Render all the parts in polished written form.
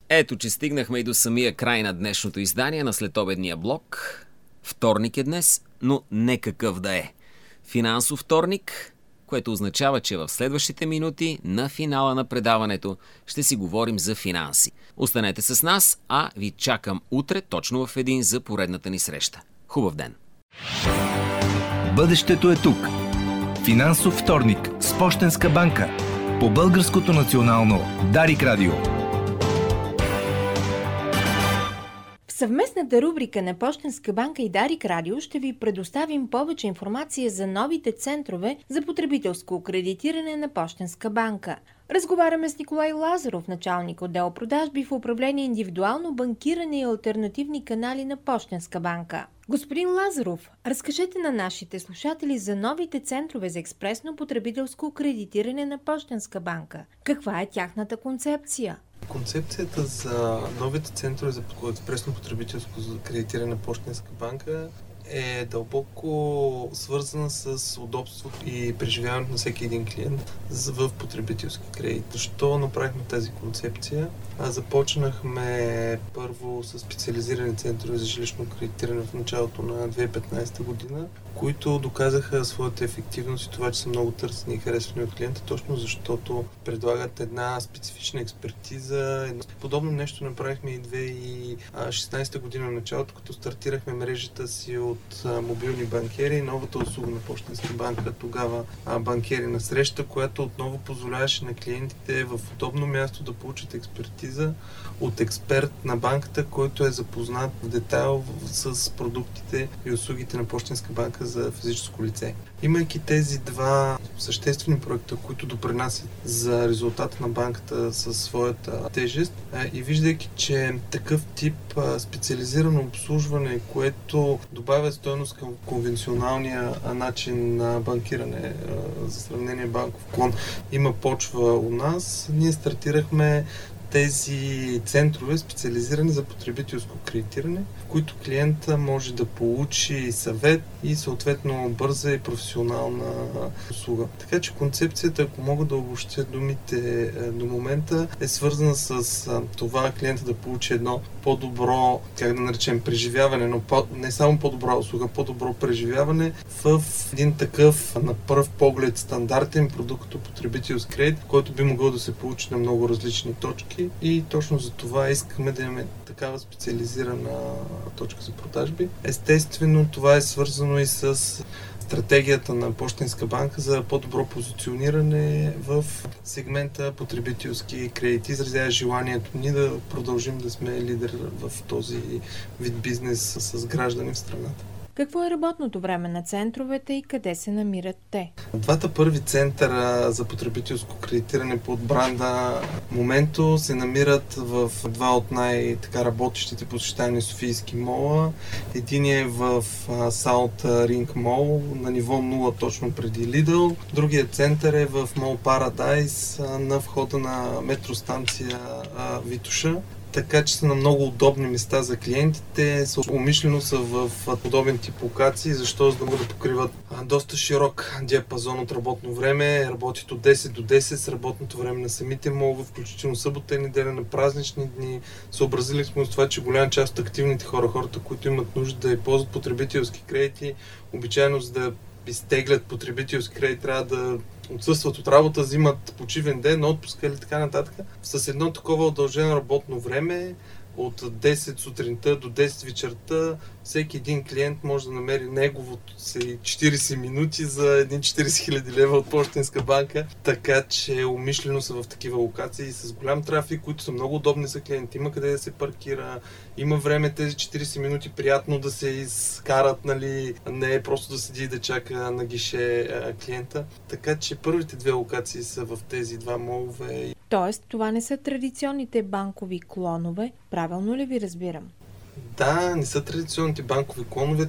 Ето, че стигнахме и до самия край на днешното издание на следобедния блок. Вторник е днес, но не какъв да е. Финансов вторник, което означава, че в следващите минути на финала на предаването ще си говорим за финанси. Останете с нас, а ви чакам утре точно в 1 за поредната ни среща. Хубав ден! Бъдещето е тук. Финансов вторник с Пощенска банка. По Българското национално Дарик Радио. В съвместната рубрика на Пощенска банка и Дарик Радио ще ви предоставим повече информация за новите центрове за потребителско кредитиране на Пощенска банка. Разговаряме с Николай Лазаров, началник отдел продажби в управление индивидуално банкиране и алтернативни канали на Пощенска банка. Господин Лазаров, разкажете на нашите слушатели за новите центрове за експресно потребителско кредитиране на Пощенска банка. Каква е тяхната концепция? Концепцията за новите центрове за експресно потребителско кредитиране на Пощенска банка е дълбоко свързана с удобството и преживяването на всеки един клиент в потребителски кредит. Защо направихме тази концепция? Започнахме първо с специализирани центрове за жилищно кредитиране в началото на 2015 година, които доказаха своята ефективност и това, че са много търсени и харесвани от клиента, точно защото предлагат една специфична експертиза. Подобно нещо направихме и 2016 година в началото, като стартирахме мрежата си от мобилни банкери, новата услуга на Пощенска банка, тогава банкери на среща, която отново позволяваше на клиентите в удобно място да получат експертиза от експерт на банката, който е запознат в детайл с продуктите и услугите на Пощенска банка за физическо лице. Имайки тези два съществени проекта, които допринасят за резултата на банката със своята тежест и виждайки, че такъв тип специализирано обслужване, което добавя стойност към конвенционалния начин на банкиране, за сравнение банков клон, има почва у нас, ние стартирахме тези центрове, специализирани за потребителско кредитиране, в които клиента може да получи съвет и съответно бърза и професионална услуга. Така че концепцията, ако мога да обобщя думите до момента, е свързана с това клиента да получи едно по-добро, как да наречем, преживяване, но не само по-добра услуга, по-добро преживяване в един такъв на пръв поглед стандартен продукт като потребителски кредит, който би могъл да се получи на много различни точки. И точно за това искаме да имаме такава специализирана точка за продажби. Естествено, това е свързано и с стратегията на Пощенска банка за по-добро позициониране в сегмента потребителски кредити. Изразява желанието ни да продължим да сме лидер в този вид бизнес с граждани в страната. Какво е работното време на центровете и къде се намират те? Двата първи центъра за потребителско кредитиране под бранда Моменто се намират в два от най-работещите посещани софийски мола. Единият е в South Ring Mall на ниво 0 точно преди Lidl. Другият център е в Mall Paradise на входа на метростанция Витоша. Така че са на много удобни места за клиентите, умишлено са в подобен тип локации, защото за да могат да покриват доста широк диапазон от работно време, работят от 10 до 10 с работното време на самите молове, включително събота и неделя, на празнични дни. Съобразили сме с това, че голяма част от активните хората, които имат нужда да ползват потребителски кредити, обичайно за да изтеглят потребителски кредит, трябва да отсъстват от работа, взимат почивен ден, отпуска или така нататък. С едно такова удължено работно време, от 10 сутринта до 10 вечерта, всеки един клиент може да намери неговото си 40 минути за едни 40 000 лева от Пощенска банка. Така че умишлено са в такива локации с голям трафик, които са много удобни за клиенти. Има къде да се паркира, има време тези 40 минути приятно да се изкарат, нали, не е просто да седи и да чака на гише клиента. Така че първите две локации са в тези два молове. Тоест, това не са традиционните банкови клонове, правилно ли ви разбирам? Да, не са традиционните банкови клонове,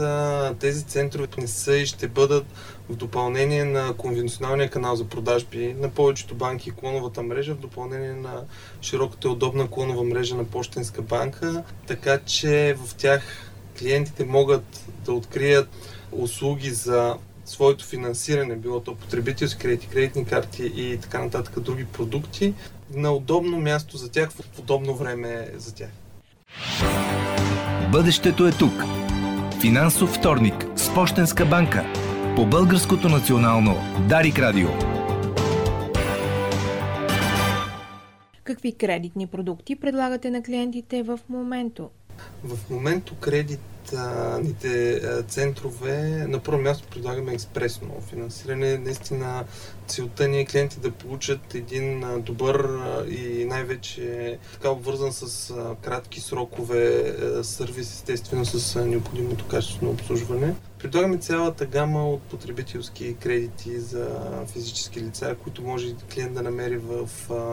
тези центрове не са и ще бъдат в допълнение на конвенционалния канал за продажби на повечето банки и клоновата мрежа, в допълнение на широката и удобна клонова мрежа на Пощенска банка, така че в тях клиентите могат да открият услуги за своето финансиране, било то потребителски кредити, кредитни карти и така нататък други продукти, на удобно място за тях, в удобно време за тях. Бъдещето е тук. Финансов вторник с Пощенска банка. По Българското национално Дарик Радио. Какви кредитни продукти предлагате на клиентите в момента? В момента кредитните центрове на първо място предлагаме експресно финансиране. Наистина целта ни е клиенти да получат един добър и най-вече така обвързан с кратки срокове сервис, естествено с необходимото качествено обслужване. Предлагаме цялата гама от потребителски кредити за физически лица, които може клиент да намери в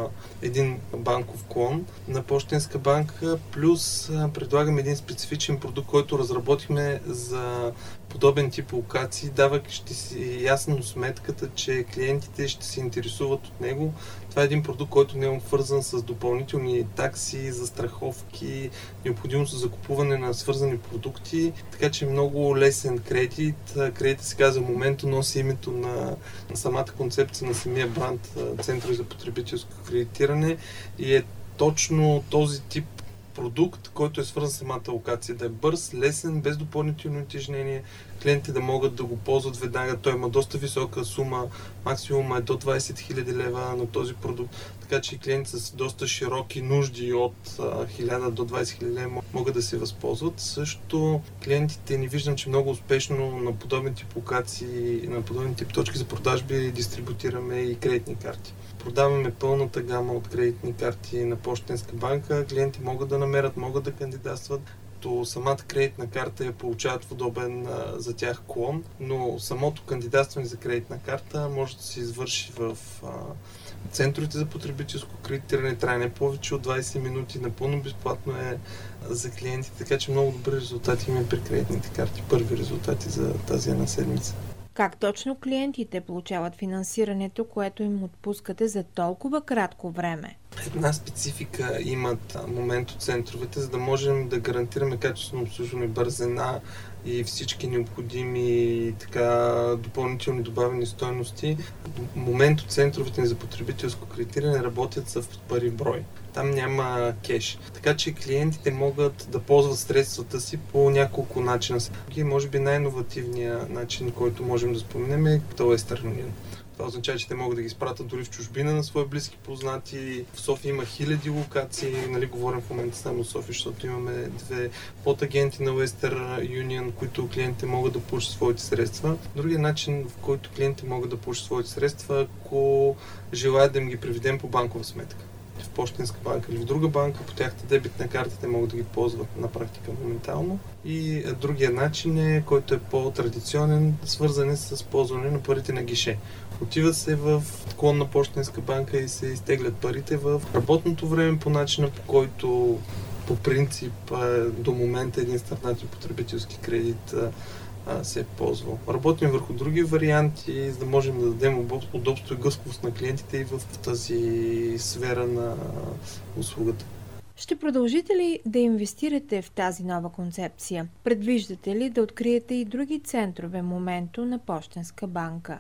един банков клон на Пощенска банка, плюс предлагаме един специфичен продукт, който разработихме за подобен тип локации, даващи си ясно сметката, че клиентите ще се интересуват от него. Това е един продукт, който не е обвързан с допълнителни такси, застраховки, необходимост за закупуване на свързани продукти, така че е много лесен кредит. Кредитът сега за момента носи името на самата концепция на самия бранд Център за потребителско кредитиране и е точно този тип продукт, който е свързан с самата локация, да е бърз, лесен, без допълнителни утежнения, клиентите да могат да го ползват веднага. Той има доста висока сума, максимум е до 20 000 лева на този продукт, така че клиенти с доста широки нужди от 1000 до 20 000 лева могат да се възползват. Също клиентите ни виждам, че много успешно на подобен тип локации, на подобен тип точки за продажби дистрибутираме и кредитни карти. Продаваме пълната гама от кредитни карти на Пощенска банка. Клиенти могат да намерят, могат да кандидатстват. То самата кредитна карта я получават в удобен за тях клон, но самото кандидатстване за кредитна карта може да се извърши в центровете за потребителско кредитиране. Трае не повече от 20 минути, напълно безплатно е за клиентите, така че много добри резултати има при кредитните карти. Първи резултати за тази една седмица. Как точно клиентите получават финансирането, което им отпускате за толкова кратко време? Една специфика имат момент от центровете, за да можем да гарантираме качествено обслужване, бързина и всички необходими допълнителни добавени стойности. Момент от центровете ни за потребителско кредитиране работят с пари брой. Там няма кеш. Така че клиентите могат да ползват средствата си по няколко начина. Може би най-иновативният начин, който можем да споменем е Western Union. Това означава, че те могат да ги изпратят дори в чужбина на свои близки познати. В София има хиляди локации, говорим в момента само в София, защото имаме 2 подагенти на Western Union, които клиентите могат да получат своите средства. Другият начин, в който клиентите могат да получат своите средства, ако желаят да им ги приведем по банкова сметка. В Пощенска банка или в друга банка, по тяхната дебитна карта те могат да ги ползват на практика моментално. И другия начин е, който е по-традиционен, свързан с ползване на парите на гише. Отива се в клон на Пощенска банка и се изтеглят парите в работното време по начина, по който по принцип до момента един стартнатен потребителски кредит се е ползвал. Работим върху други варианти, за да можем да дадем удобство и гъвкавост на клиентите и в тази сфера на услугата. Ще продължите ли да инвестирате в тази нова концепция? Предвиждате ли да откриете и други центрове моменто на Пощенска банка?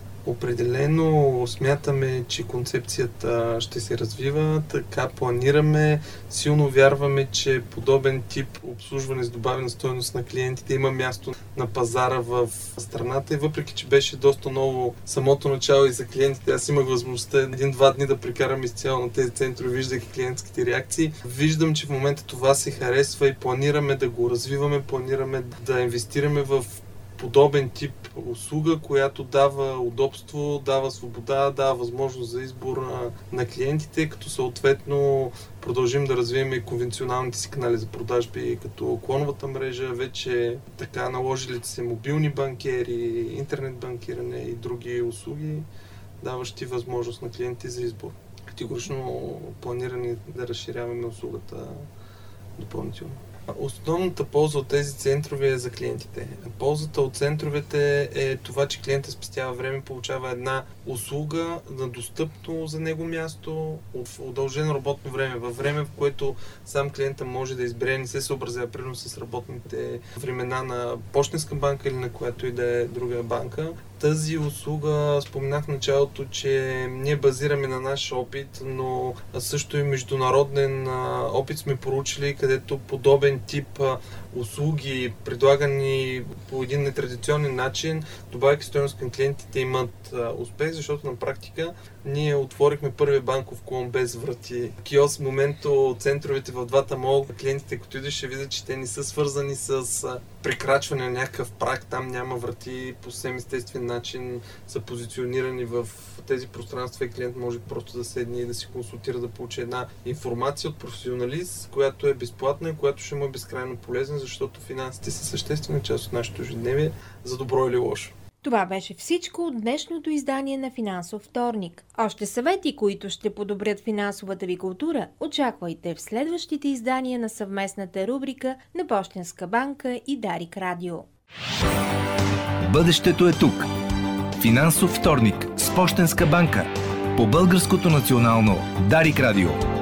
Определено смятаме, че концепцията ще се развива, така планираме, силно вярваме, че подобен тип обслужване с добавена стойност на клиентите има място на пазара в страната и въпреки, че беше доста ново самото начало и за клиентите, аз имах възможността 1-2 дни да прекарам изцяло на тези центрове, виждах клиентските реакции. Виждам, че в момента това се харесва и планираме да го развиваме, планираме да инвестираме в подобен тип услуга, която дава удобство, дава свобода, дава възможност за избор на клиентите, като съответно продължим да развием и конвенционалните си канали за продажби, като клоновата мрежа, вече така наложилите се мобилни банкери, интернет банкиране и други услуги, даващи възможност на клиентите за избор. Категорично планирани да разширяваме услугата допълнително. Основната полза от тези центрове е за клиентите. Ползата от центровете е това, че клиентът спестява време, получава една услуга на достъпно за него място, удължено работно време, във време, в което сам клиента може да избере, не се съобразява примерно с работните времена на пощенска банка или на която и да е друга банка. Тази услуга, споменах в началото, че ние базираме на наш опит, но също и международен опит сме проучили, където подобен тип услуги, предлагани по един нетрадиционен начин, добавяйки стойност към клиентите, имат успех, защото на практика ние отворихме първия банков клон без врати. Киоск в момента центровете в двата мола, клиентите, като идеш, ще видят, че те не са свързани с прекрачване на някакъв праг, там няма врати, по съвсем естествен начин са позиционирани в тези пространства и клиент може просто да седне и да си консултира, да получи една информация от професионалист, която е безплатна и която ще му е безкрайно полезна, защото финансите са съществена част от нашето ежедневие, за добро или лошо. Това беше всичко от днешното издание на Финансов вторник. Още съвети, които ще подобрят финансовата ви култура, очаквайте в следващите издания на съвместната рубрика на Пощенска банка и Дарик Радио. Бъдещето е тук. Финансов вторник с Пощенска банка по Българското национално Дарик Радио.